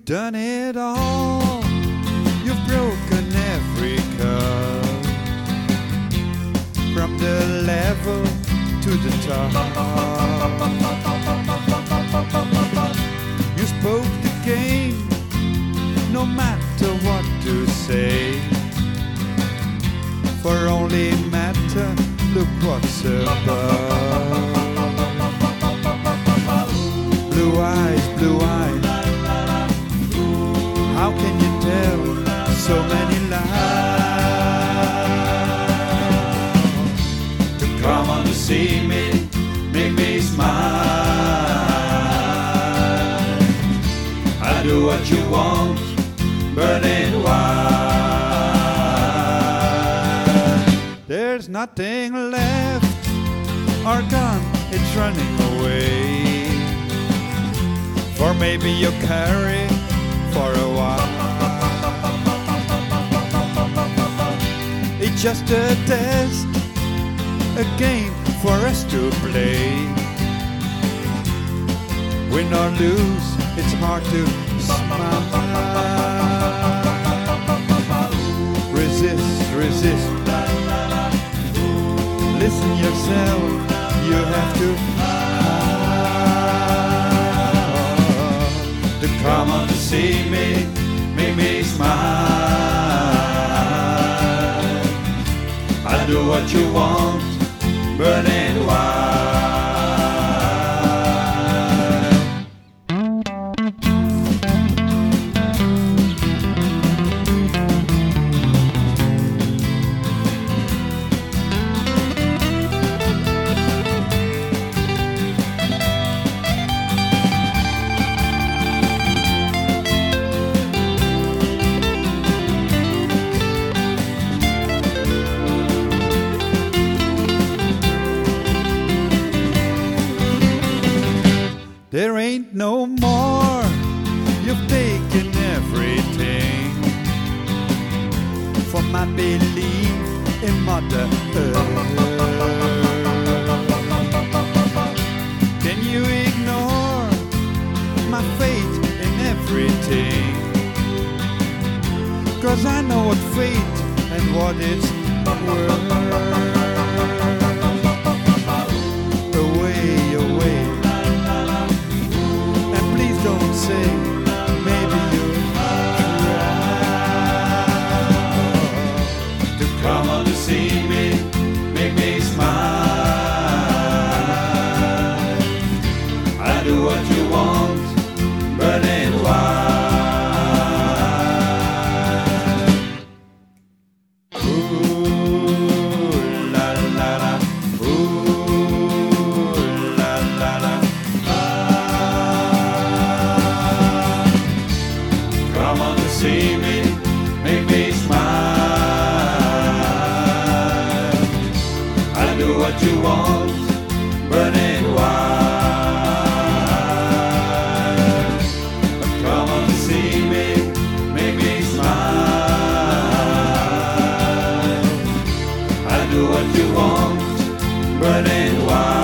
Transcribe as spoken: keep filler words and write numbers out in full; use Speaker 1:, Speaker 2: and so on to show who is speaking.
Speaker 1: You've done it all. You've broken every curve, from the level to the top. You spoke the game, no matter what to say. For only matter, look what's above. Blue eyes, blue eyes, how can you tell so many lies? To come on to see me, make me smile. I do what you want, burning wild. There's nothing left, or gone, it's running away. Or maybe you'll carry for a while. It's just a test, a game for us to play. Win or lose, it's hard to smile. Resist, resist. Listen yourself, you have to. Come on to see me, make me smile. I do what you want, burning wild. There ain't no more, you've taken everything from my belief in Mother Earth. Can you ignore my faith in everything? 'Cause I know what fate and what it's worth. Away, away. Don't say, maybe you'll try to come on to see me, make me smile. I do what you want, burning wild. Ooh, la la la, ooh, la la la. Come on to see me, make me smile. I do what you want, burning wild. Come on to see me, make me smile. I do what you want, burning wild.